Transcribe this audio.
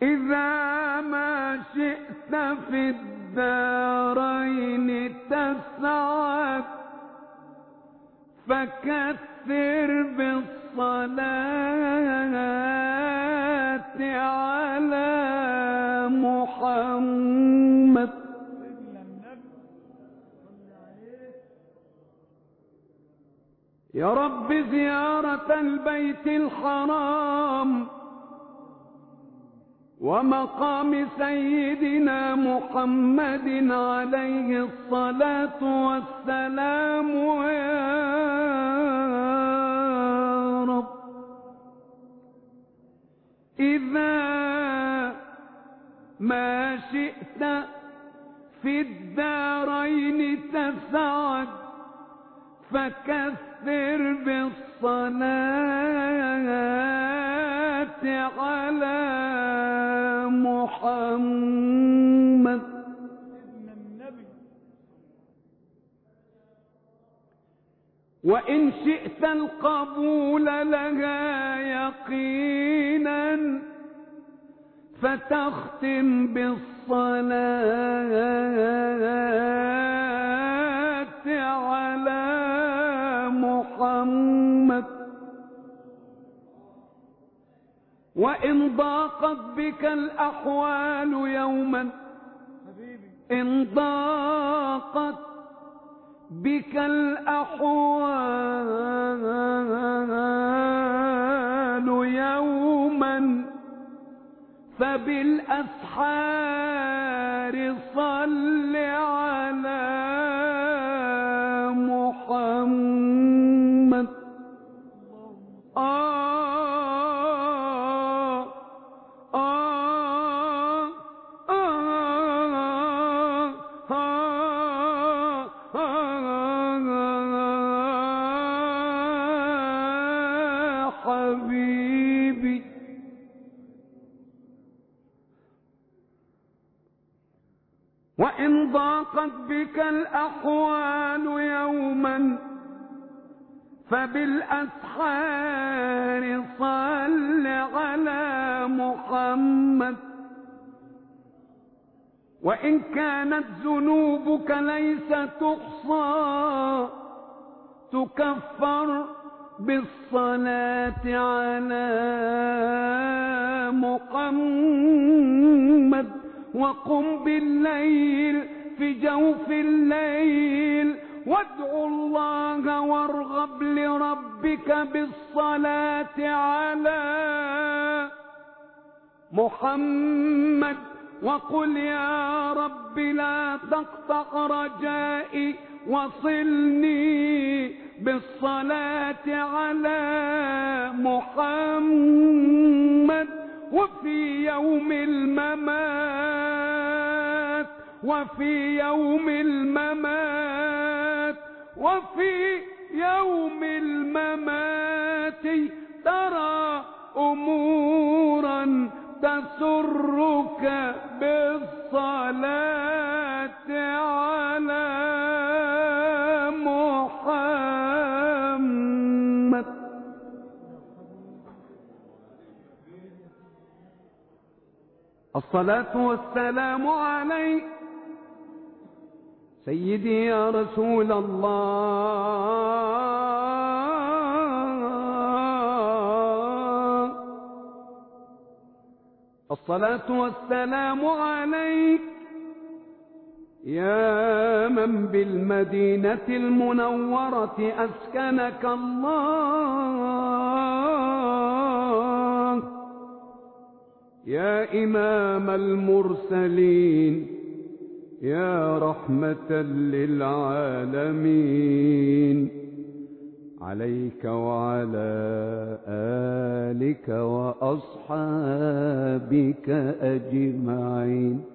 إذا ما شئت في الدارين تسعد فكثر بالصلاة على محمد. يا رب زيارة البيت الحرام ومقام سيدنا محمد عليه الصلاة والسلام يا رب. إذا ما شئت في الدارين تسعد فكثر بالصلاة على محمد. وإن شئت القبول لها يقينا فتختم بالصلاة على محمد. وإن ضاقت بك الأحوال يوما، إن ضاقت بك الأحوال يوما فبالأسحار صل على محمد. حبيبي وإن ضاقت بك الأحوال يوما فبالأسحار صل على محمد. وإن كانت ذنوبك ليس تحصى تكفر بالصلاة على محمد. وقم بالليل في جوف الليل وادعو الله وارغب لربك بالصلاة على محمد. وقل يا رب لا تقطع رجائي وصلني بالصلاة على محمد. وفي يوم الممات وفي يوم الممات وفي يوم الممات ترى أمورا تسرك بالصلاة على محمد. الصلاة والسلام عليك سيدي يا رسول الله. الصلاة والسلام عليك يا من بالمدينة المنورة أسكنك الله. يا إمام المرسلين يا رحمة للعالمين. عليك وعلى آلك وأصحابك أجمعين.